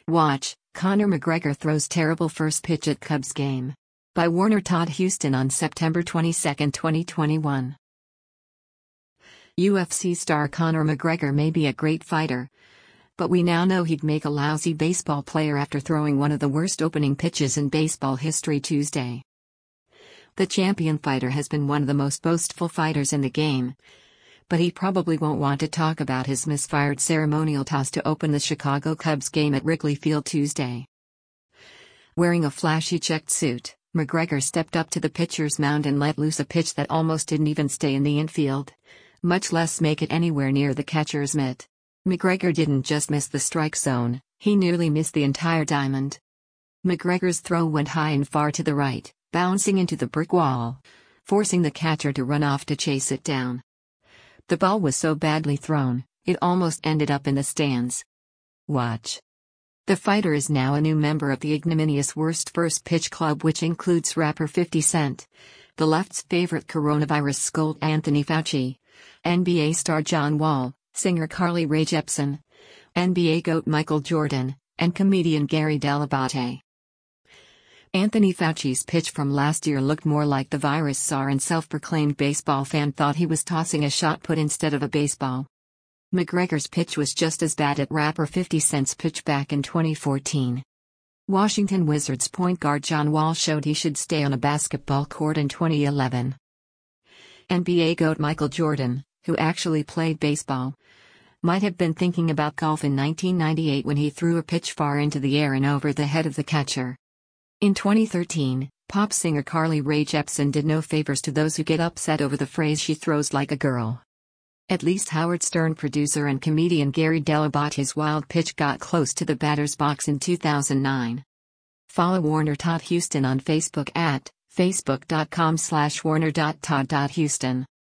Watch, Conor McGregor throws terrible first pitch at Cubs game. By Warner Todd Houston on September 22, 2021. UFC star Conor McGregor may be a great fighter, but we now know he'd make a lousy baseball player after throwing one of the worst opening pitches in baseball history Tuesday. The champion fighter has been one of the most boastful fighters in the game, but he probably won't want to talk about his misfired ceremonial toss to open the Chicago Cubs game at Wrigley Field Tuesday. Wearing a flashy checked suit, McGregor stepped up to the pitcher's mound and let loose a pitch that almost didn't even stay in the infield, much less make it anywhere near the catcher's mitt. McGregor didn't just miss the strike zone, he nearly missed the entire diamond. McGregor's throw went high and far to the right, bouncing into the brick wall, forcing the catcher to run off to chase it down. The ball was so badly thrown, it almost ended up in the stands. Watch. The fighter is now a new member of the ignominious Worst First Pitch Club, which includes rapper 50 Cent, the left's favorite coronavirus scold Anthony Fauci, NBA star John Wall, singer Carly Rae Jepsen, NBA GOAT Michael Jordan, and comedian Gary Dell'Abate. Anthony Fauci's pitch from last year looked more like the virus czar, and self-proclaimed baseball fan thought he was tossing a shot put instead of a baseball. McGregor's pitch was just as bad at rapper 50 Cent's pitch back in 2014. Washington Wizards point guard John Wall showed he should stay on a basketball court in 2011. NBA GOAT Michael Jordan, who actually played baseball, might have been thinking about golf in 1998 when he threw a pitch far into the air and over the head of the catcher. In 2013, pop singer Carly Rae Jepsen did no favors to those who get upset over the phrase "she throws like a girl." At least Howard Stern producer and comedian Gary Dell'Abate's wild pitch got close to the batter's box in 2009. Follow Warner Todd Houston on Facebook at facebook.com/warner.todd.houston.